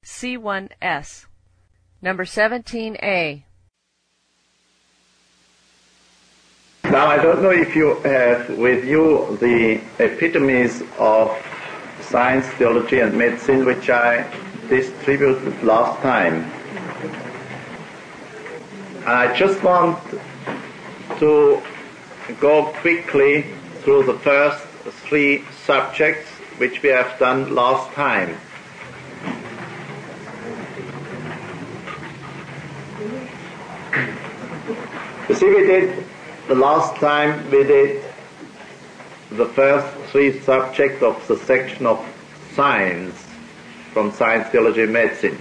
C1S. Number 17A. Now, I don't know if you have with you the epitomes of science, theology, and medicine, which I distributed last time. And I just want to go quickly through the first three subjects which we have done last time. You see, the last time we did the first three subjects of the section of science, from science, theology, and medicine.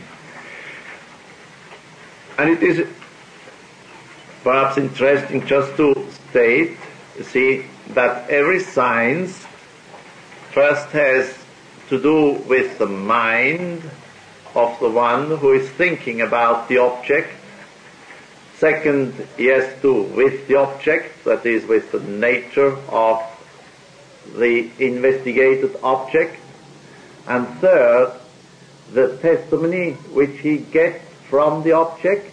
And it is perhaps interesting just to state, see, that every science first has to do with the mind of the one who is thinking about the object. Second, he has to do with the object, that is, with the nature of the investigated object. And third, the testimony which he gets from the object.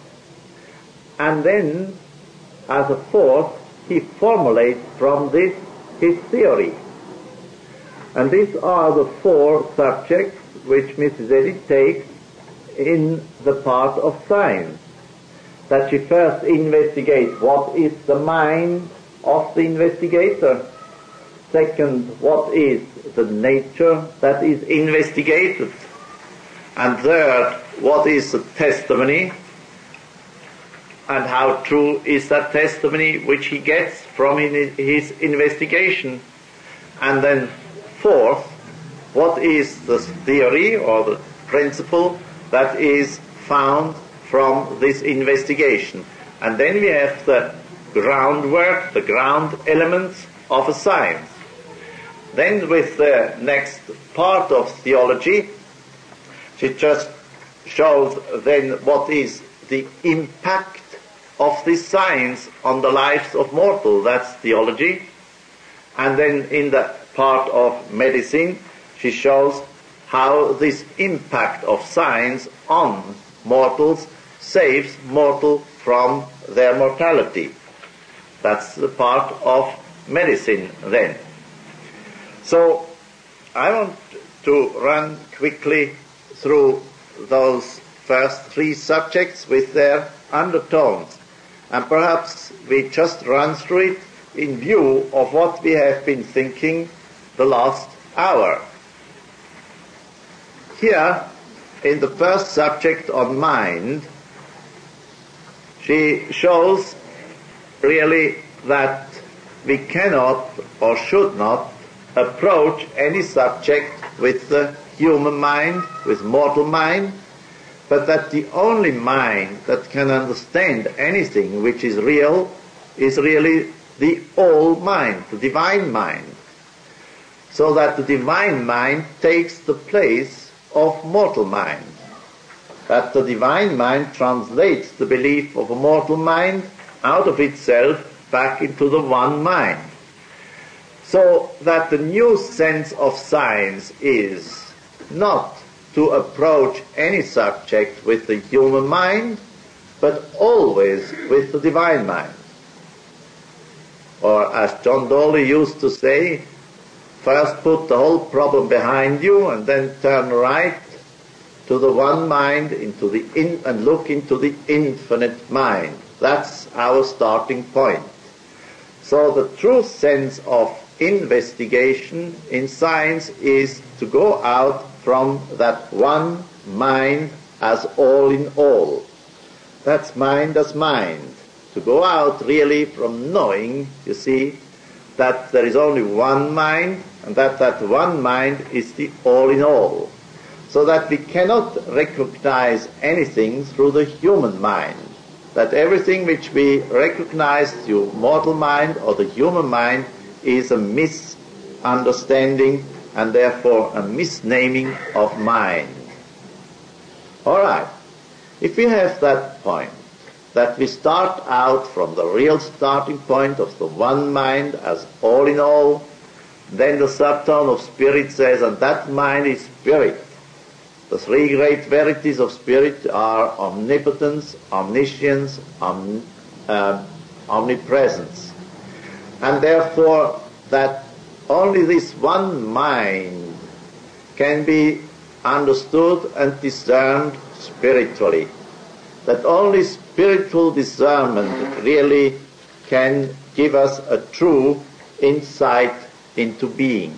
And then, as a fourth, he formulates from this his theory. And these are the four subjects which Mrs. Eddy takes in the part of science. That she first investigates what is the mind of the investigator. Second, what is the nature that is investigated. And third, what is the testimony and how true is that testimony which he gets from his investigation. And then fourth, what is the theory or the principle that is found from this investigation. And then we have the groundwork, the ground elements of a science. Then with the next part of theology, she just shows then what is the impact of this science on the lives of mortals. That's theology. And then in the part of medicine, she shows how this impact of science on mortals saves mortal from their mortality. That's the part of medicine then. So I want to run quickly through those first three subjects with their undertones. And perhaps we just run through it in view of what we have been thinking the last hour. Here, in the first subject on mind, she shows really that we cannot or should not approach any subject with the human mind, with mortal mind, but that the only mind that can understand anything which is real is really the all mind, the divine mind. So that the divine mind takes the place of mortal mind. That the divine mind translates the belief of a mortal mind out of itself back into the one mind. So that the new sense of science is not to approach any subject with the human mind, but always with the divine mind. Or as John Dolly used to say, first put the whole problem behind you and then turn right to the one mind and look into the infinite mind. That's our starting point. So the true sense of investigation in science is to go out from that one mind as all in all. That's mind as mind. To go out really from knowing, you see, that there is only one mind and that one mind is the all in all. So that we cannot recognize anything through the human mind. That everything which we recognize through mortal mind or the human mind is a misunderstanding and therefore a misnaming of mind. All right. If we have that point, that we start out from the real starting point of the one mind as all in all, then the subtone of spirit says, and that mind is spirit. The three great verities of spirit are omnipotence, omniscience, omnipresence. And therefore that only this one mind can be understood and discerned spiritually. That only spiritual discernment really can give us a true insight into being.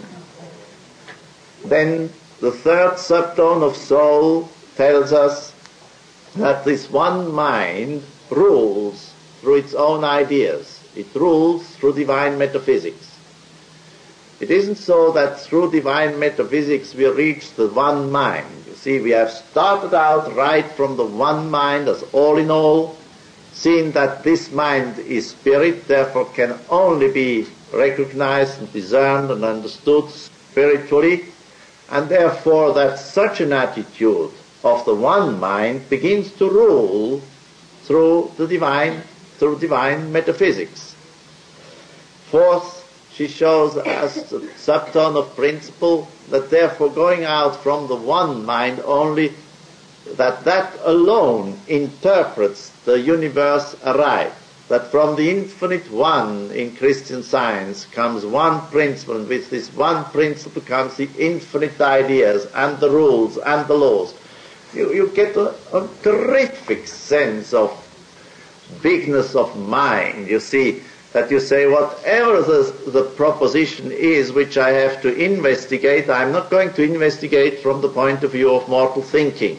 Then the third subtone of soul tells us that this one mind rules through its own ideas. It rules through divine metaphysics. It isn't so that through divine metaphysics we reach the one mind. You see, we have started out right from the one mind as all in all, seen that this mind is spirit, therefore can only be recognized and discerned and understood spiritually, and therefore that such an attitude of the one mind begins to rule through divine metaphysics. Fourth, she shows as the subtone of principle that therefore going out from the one mind only, that alone interprets the universe aright. That from the infinite one in Christian Science comes one principle, and with this one principle comes the infinite ideas and the rules and the laws. You get a terrific sense of bigness of mind. You see, that you say, whatever the proposition is which I have to investigate, I'm not going to investigate from the point of view of mortal thinking.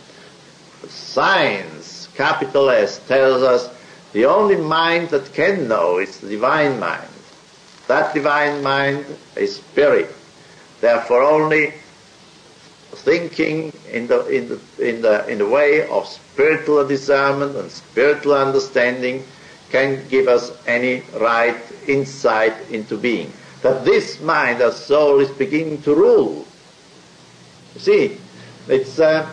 Science, capital S, tells us the only mind that can know is the divine mind. That divine mind is spirit. Therefore, only thinking in the way of spiritual discernment and spiritual understanding can give us any right insight into being. That this mind, our soul, is beginning to rule. You see, it's a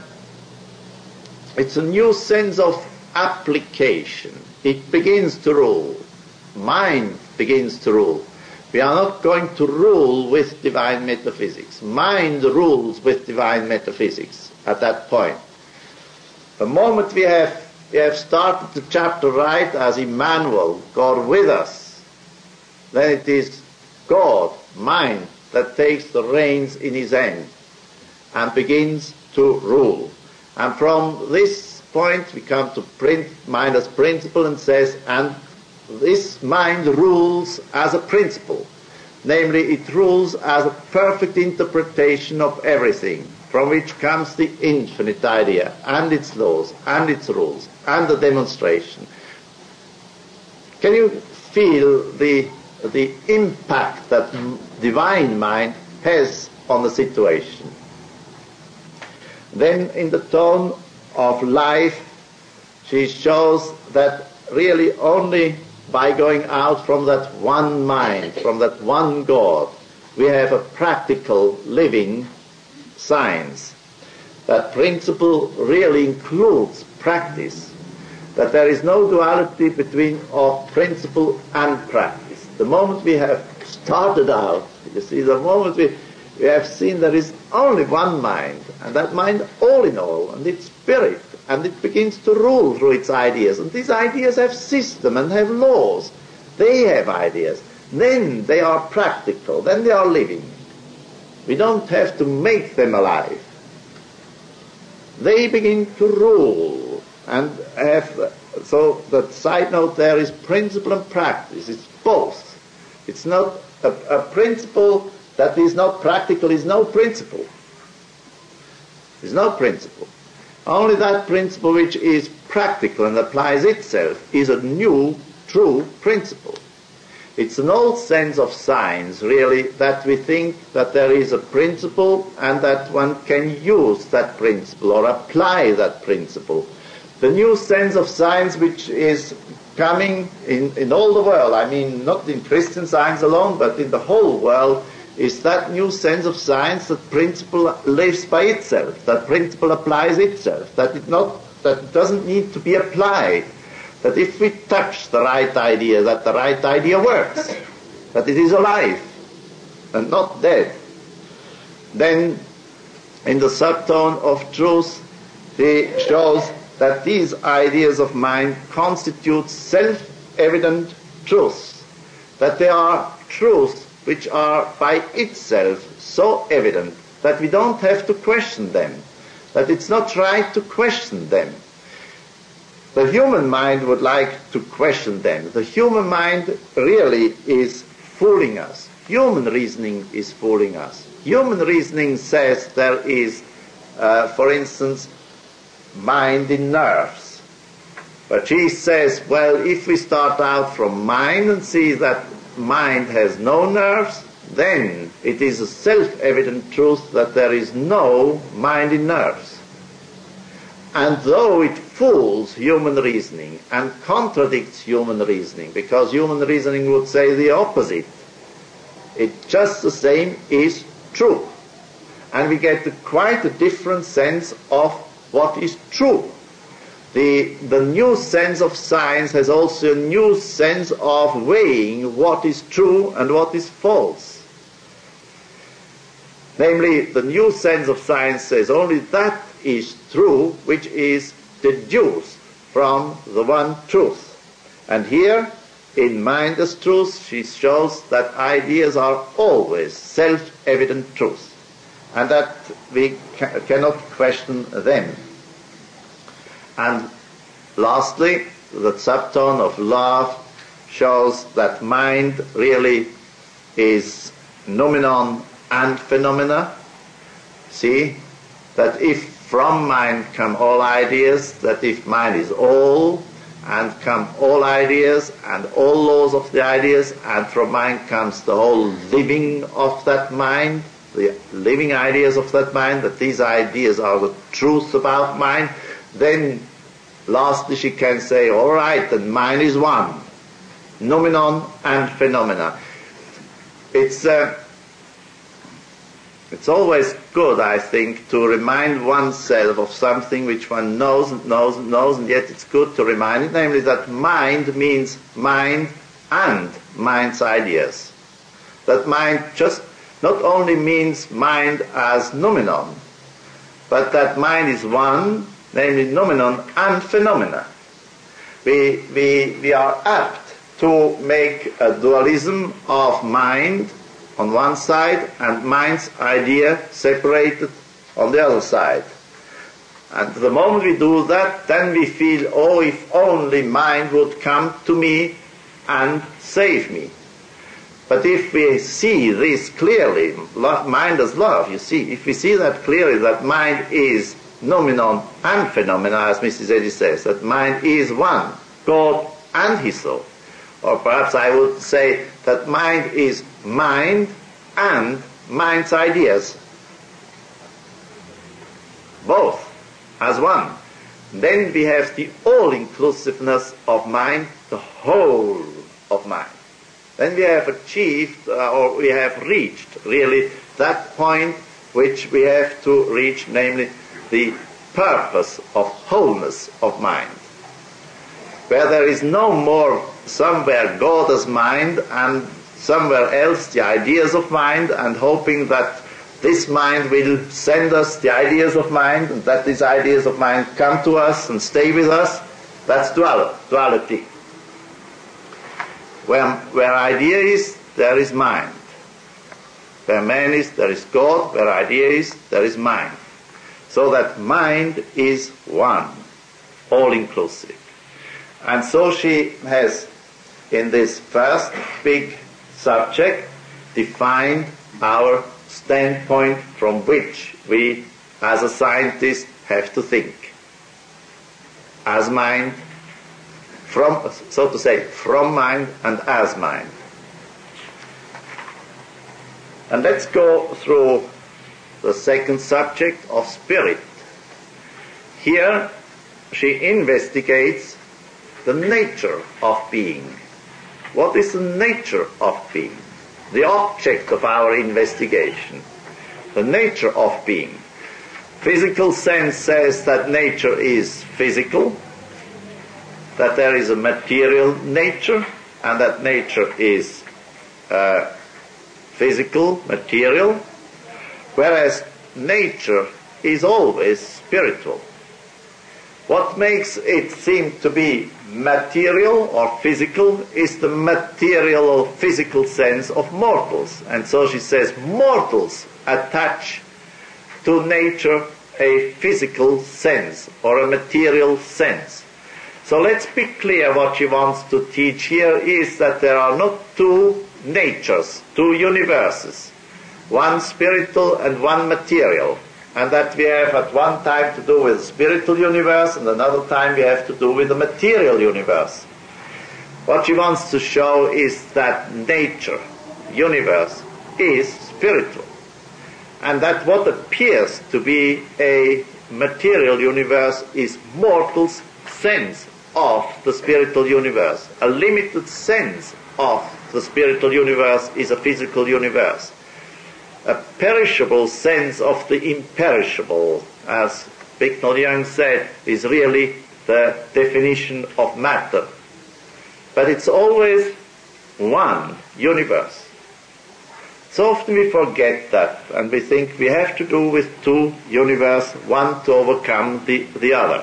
new sense of application. It begins to rule. Mind begins to rule. We are not going to rule with divine metaphysics. Mind rules with divine metaphysics at that point. The moment we have started the chapter right as Emmanuel, God with us, then it is God, mind, that takes the reins in his hand and begins to rule. And from this point we come to mind as principle and says, and this mind rules as a principle. Namely, it rules as a perfect interpretation of everything, from which comes the infinite idea, and its laws, and its rules, and the demonstration. Can you feel the impact that divine mind has on the situation? Then in the tone of life, she shows that really only by going out from that one mind, from that one God, we have a practical living science. That principle really includes practice, that there is no duality between of principle and practice. The moment we have started out, you see, the moment we have seen there is only one mind, and that mind all in all, and it's spirit, and it begins to rule through its ideas, and these ideas have system and have laws. They have ideas. Then they are practical, then they are living. We don't have to make them alive. They begin to rule, and so the side note there is principle and practice. It's both. It's not a principle that is not practical is no principle. It's no principle. Only that principle which is practical and applies itself is a new, true principle. It's an old sense of science, really, that we think that there is a principle and that one can use that principle or apply that principle. The new sense of science which is coming in all the world, I mean not in Christian Science alone, but in the whole world, is that new sense of science that principle lives by itself, that principle applies itself, that it doesn't need to be applied, that if we touch the right idea, that the right idea works, that it is alive and not dead. Then in the subtone of truth, he shows that these ideas of mind constitute self-evident truths, that they are truths which are by itself so evident that we don't have to question them, that it's not right to question them. The human mind would like to question them. The human mind really is fooling us. Human reasoning is fooling us. Human reasoning says there is, for instance, mind in nerves. But she says, well, if we start out from mind and see that mind has no nerves, then it is a self-evident truth that there is no mind in nerves. And though it fools human reasoning and contradicts human reasoning, because human reasoning would say the opposite, it just the same is true. And we get quite a different sense of what is true. The new sense of science has also a new sense of weighing what is true and what is false. Namely, the new sense of science says only that is true which is deduced from the one truth. And here, in Mind as Truth, she shows that ideas are always self-evident truths, and that we cannot question them. And lastly, the subtone of love shows that mind really is noumenon and phenomena. See, that if from mind come all ideas, that if mind is all, and come all ideas and all laws of the ideas, and from mind comes the whole living of that mind, the living ideas of that mind, that these ideas are the truth about mind, then lastly she can say, all right, then mind is one, noumenon and phenomena. It's always good, I think, to remind oneself of something which one knows and knows and knows, and yet it's good to remind it, namely that mind means mind and mind's ideas. That mind just not only means mind as noumenon, but that mind is one, namely noumenon and phenomena. We are apt to make a dualism of mind on one side and mind's idea separated on the other side. And the moment we do that, then we feel, oh, if only mind would come to me and save me. But if we see this clearly, mind as love, you see, if we see that clearly, that mind is noumenon and phenomena, as Mrs. Eddy says, that mind is one, God and his soul. Or perhaps I would say that mind is mind and mind's ideas, both as one. Then we have the all-inclusiveness of mind, the whole of mind. Then we have achieved, or we have reached, really, that point which we have to reach, namely the purpose of wholeness of mind, where there is no more somewhere God as mind and somewhere else the ideas of mind, and hoping that this mind will send us the ideas of mind, and that these ideas of mind come to us and stay with us. That's duality. Where idea is, there is mind. Where man is, there is God. Where idea is, there is mind. So that mind is one, all-inclusive. And so she has, in this first big subject, defined our standpoint from which we, as a scientist, have to think. As mind, from, so to say, from mind and as mind. And let's go through the second subject of spirit. Here she investigates the nature of being. What is the nature of being? The object of our investigation. The nature of being. Physical sense says that nature is physical, that there is a material nature, and that nature is physical, material, whereas nature is always spiritual. What makes it seem to be material or physical is the material or physical sense of mortals. And so she says mortals attach to nature a physical sense or a material sense. So let's be clear, what she wants to teach here is that there are not two natures, two universes, one spiritual and one material, and that we have at one time to do with the spiritual universe and another time we have to do with the material universe. What she wants to show is that nature, universe, is spiritual, and that what appears to be a material universe is mortal's sense of the spiritual universe. A limited sense of the spiritual universe is a physical universe. A perishable sense of the imperishable, as Bicknell Young said, is really the definition of matter. But it's always one universe. So often we forget that, and we think we have to do with two universes, one to overcome the other.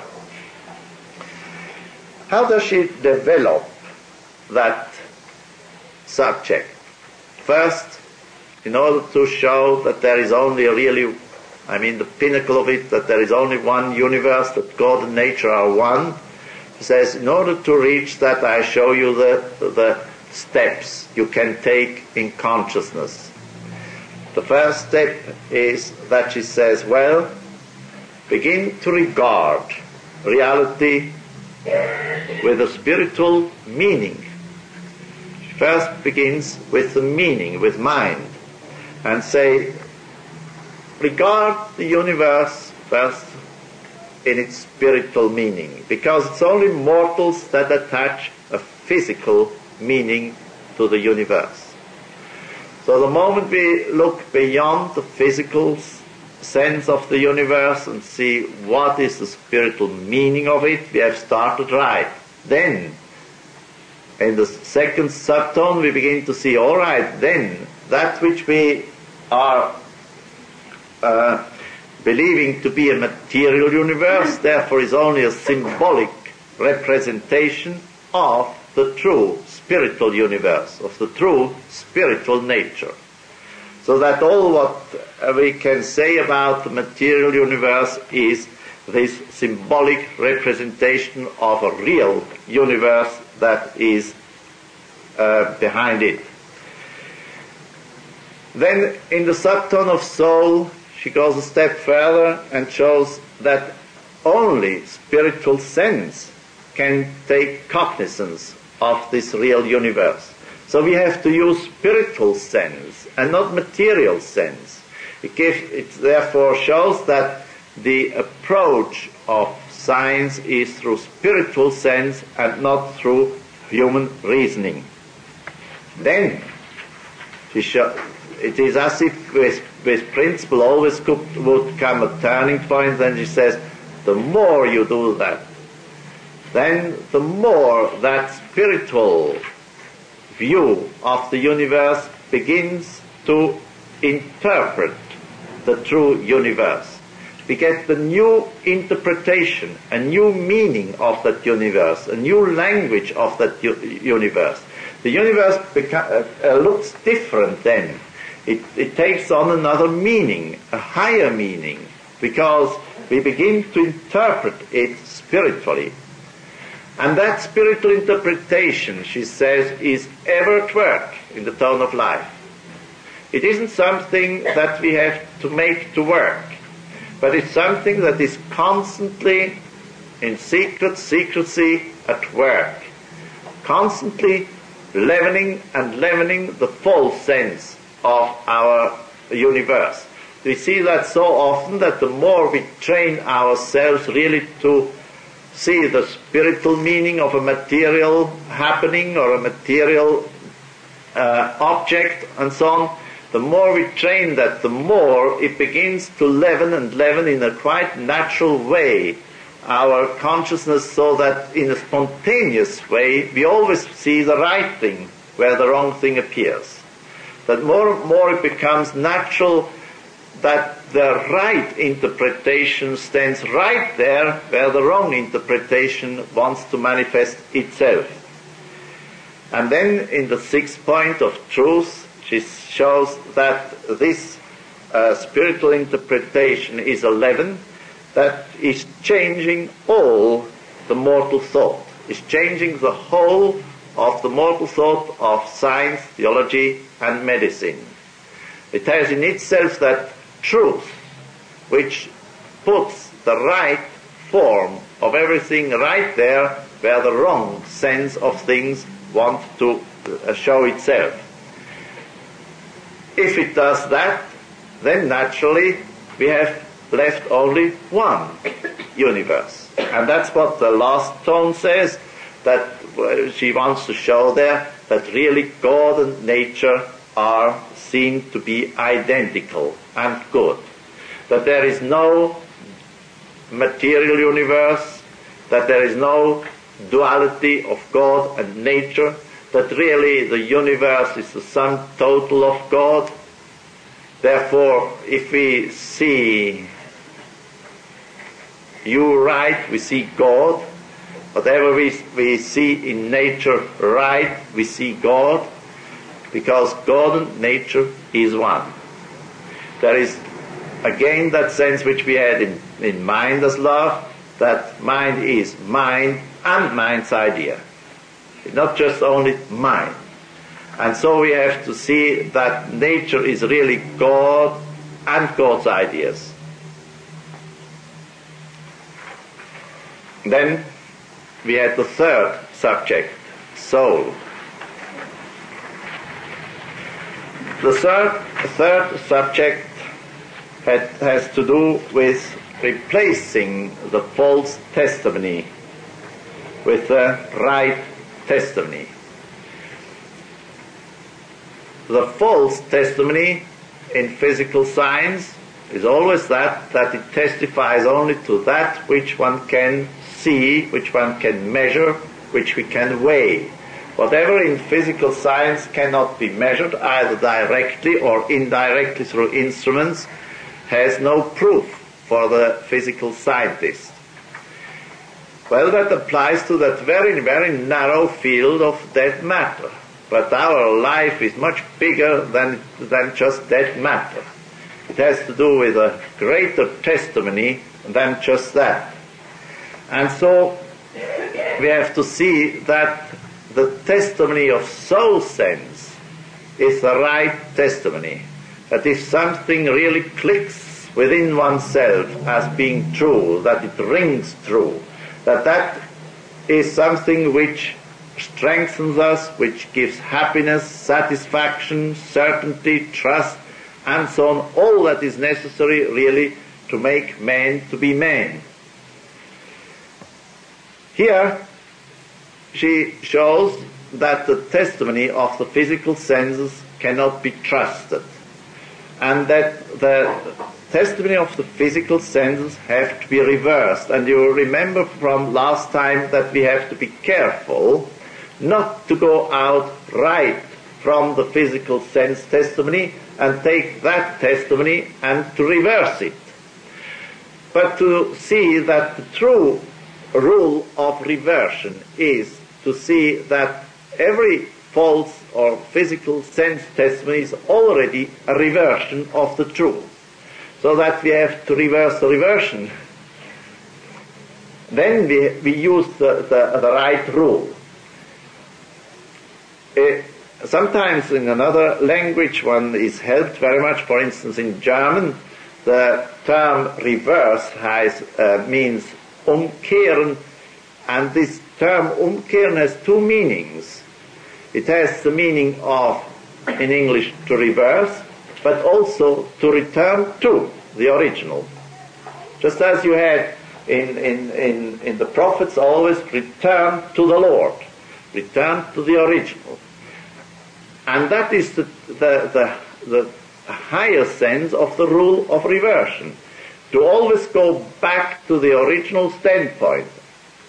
How does she develop that subject? First, in order to show that there is only the pinnacle of it, that there is only one universe, that God and nature are one, he says, in order to reach that, I show you the steps you can take in consciousness. The first step is that she says, well, begin to regard reality with a spiritual meaning. She first begins with the meaning, with mind, and say, regard the universe first in its spiritual meaning, because it's only mortals that attach a physical meaning to the universe. So the moment we look beyond the physical sense of the universe and see what is the spiritual meaning of it, we have started right. Then, in the second subtone, we begin to see, all right, then, that which we are believing to be a material universe, therefore is only a symbolic representation of the true spiritual universe, of the true spiritual nature. So that all what we can say about the material universe is this symbolic representation of a real universe that is behind it. Then in the subtone of soul, she goes a step further and shows that only spiritual sense can take cognizance of this real universe. So we have to use spiritual sense and not material sense. It therefore shows that the approach of science is through spiritual sense and not through human reasoning. Then it is as if with principle always would come a turning point, and she says, the more you do that, then the more that spiritual view of the universe begins to interpret the true universe. We get the new interpretation, a new meaning of that universe, a new language of that universe. The universe looks different then. It takes on another meaning, a higher meaning, because we begin to interpret it spiritually. And that spiritual interpretation, she says, is ever at work in the tone of life. It isn't something that we have to make to work, but it's something that is constantly in secrecy at work, constantly leavening the false sense of our universe. We see that so often that the more we train ourselves really to see the spiritual meaning of a material happening or a material object and so on, the more we train that, the more it begins to leaven in a quite natural way our consciousness, so that in a spontaneous way we always see the right thing where the wrong thing appears. That more and more it becomes natural that the right interpretation stands right there where the wrong interpretation wants to manifest itself. And then in the 6th point of truth, she shows that this spiritual interpretation is a leaven that is changing all the mortal thought, is changing the whole of the mortal thought of science, theology, and medicine. It has in itself that truth which puts the right form of everything right there where the wrong sense of things want to show itself. If it does that, then naturally we have left only one universe. And that's what the last tone says, that she wants to show there, that really God and nature are seen to be identical and good. That there is no material universe, that there is no duality of God and nature, that really the universe is the sum total of God. Therefore, if we see you right, we see God. Whatever we see in nature right, we see God, because God and nature is one. There is again that sense which we had in mind as love, that mind is mind and mind's idea. It's not just only mind. And so we have to see that nature is really God and God's ideas. Then we had the 3rd subject, soul. The third subject has to do with replacing the false testimony with the right testimony. The false testimony in physical science is always that it testifies only to that which one can see, which one can measure, which we can weigh. Whatever in physical science cannot be measured, either directly or indirectly through instruments, has no proof for the physical scientist. Well, that applies to that very, very narrow field of dead matter. But our life is much bigger than just dead matter. It has to do with a greater testimony than just that. And so we have to see that the testimony of soul sense is the right testimony. That if something really clicks within oneself as being true, that it rings true, that is something which strengthens us, which gives happiness, satisfaction, certainty, trust, and so on, all that is necessary really to make man to be man. Here she shows that the testimony of the physical senses cannot be trusted, and that the testimony of the physical senses have to be reversed. And you remember from last time that we have to be careful not to go out right from the physical sense testimony and take that testimony and to reverse it, but to see that the true rule of reversion is to see that every false or physical sense testimony is already a reversion of the truth, so that we have to reverse the reversion. Then we use the right rule. Sometimes in another language one is helped very much. For instance, in German, the term reverse means umkehren, and this term umkehren has two meanings. It has the meaning of, in English, to reverse, but also to return to the original. Just as you had in the prophets always return to the Lord, return to the original. And that is the higher sense of the rule of reversion. To always go back to the original standpoint.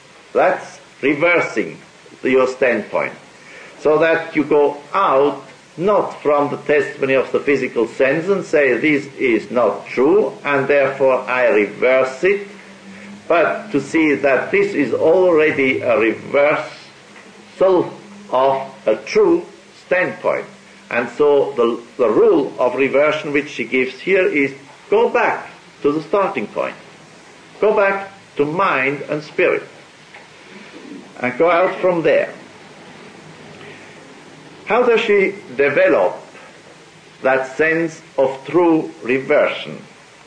That's reversing your standpoint. So that you go out not from the testimony of the physical sense and say this is not true and therefore I reverse it, but to see that this is already a reversal of a true standpoint. And so the rule of reversion which she gives here is go back to the starting point. Go back to mind and spirit. And go out from there. How does she develop that sense of true reversion?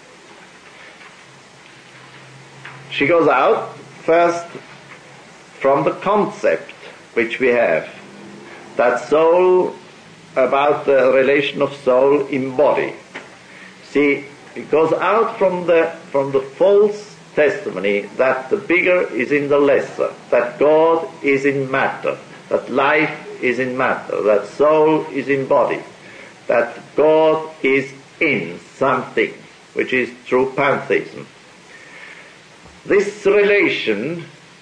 She goes out first from the concept which we have, that soul, about the relation of soul in body. See, it goes out from the false testimony that the bigger is in the lesser, that God is in matter, that life is in matter, that soul is in body, that God is in something, which is true pantheism. This relation,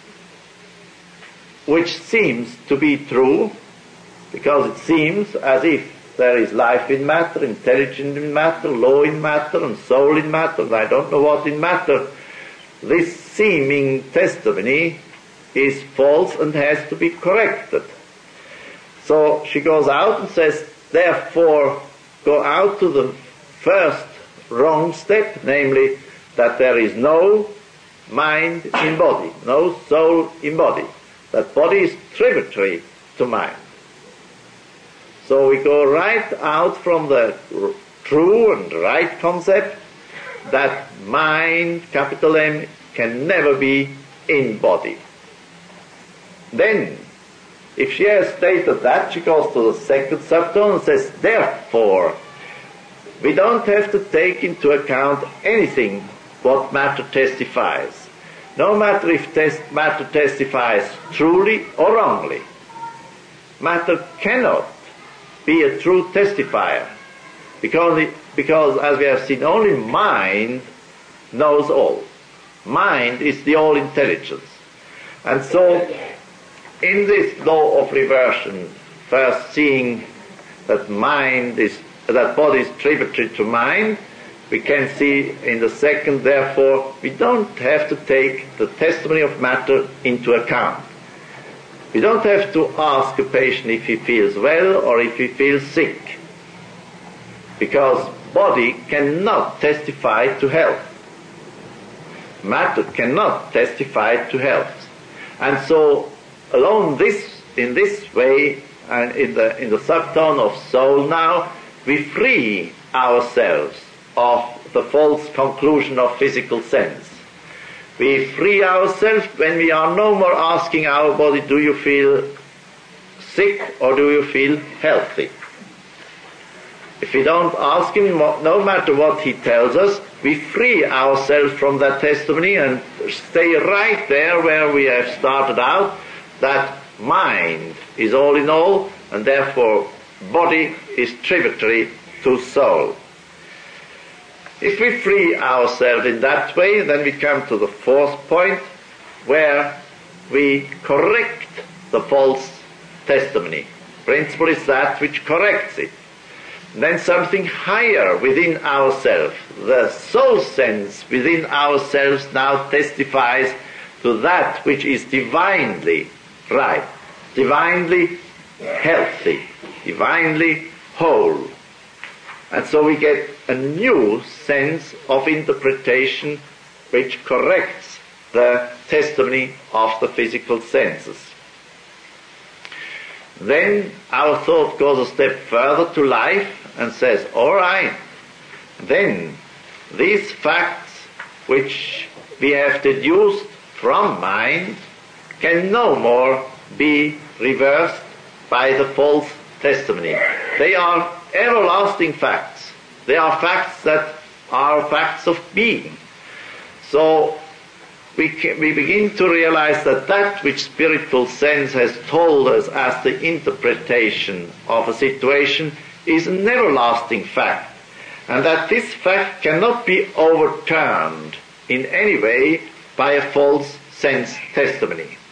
which seems to be true, because it seems as if there is life in matter, intelligence in matter, law in matter, and soul in matter, and I don't know what in matter, this seeming testimony is false and has to be corrected. So she goes out and says, therefore, go out to the first wrong step, namely that there is no mind in body, no soul in body. That body is tributary to mind. So we go right out from the true and right concept that mind, capital M, can never be in body. Then, if she has stated that, she goes to the second subtone and says, therefore, we don't have to take into account anything what matter testifies. No matter if matter testifies truly or wrongly. Matter cannot be a true testifier, because as we have seen, only mind knows all. Mind is the all intelligence. And so, in this law of reversion, first seeing that that body is tributary to mind, we can see in the second, therefore, we don't have to take the testimony of matter into account. We don't have to ask a patient if he feels well or if he feels sick, because body cannot testify to health. Matter cannot testify to health. And so, along in this way, and in the subtone of soul now, we free ourselves of the false conclusion of physical sense. We free ourselves when we are no more asking our body, do you feel sick or do you feel healthy? If we don't ask him, no matter what he tells us, we free ourselves from that testimony and stay right there where we have started out, that mind is all in all, and therefore body is tributary to soul. If we free ourselves in that way, then we come to the fourth point, where we correct the false testimony. Principle is that which corrects it. Then something higher within ourselves, the soul sense within ourselves, now testifies to that which is divinely right, divinely healthy, divinely whole. And so we get a new sense of interpretation which corrects the testimony of the physical senses. Then our thought goes a step further to life and says, all right, then these facts which we have deduced from mind can no more be reversed by the false testimony. They are everlasting facts. They are facts that are facts of being. So we begin to realize that that which spiritual sense has told us as the interpretation of a situation is an everlasting fact, and that this fact cannot be overturned in any way by a false sense testimony.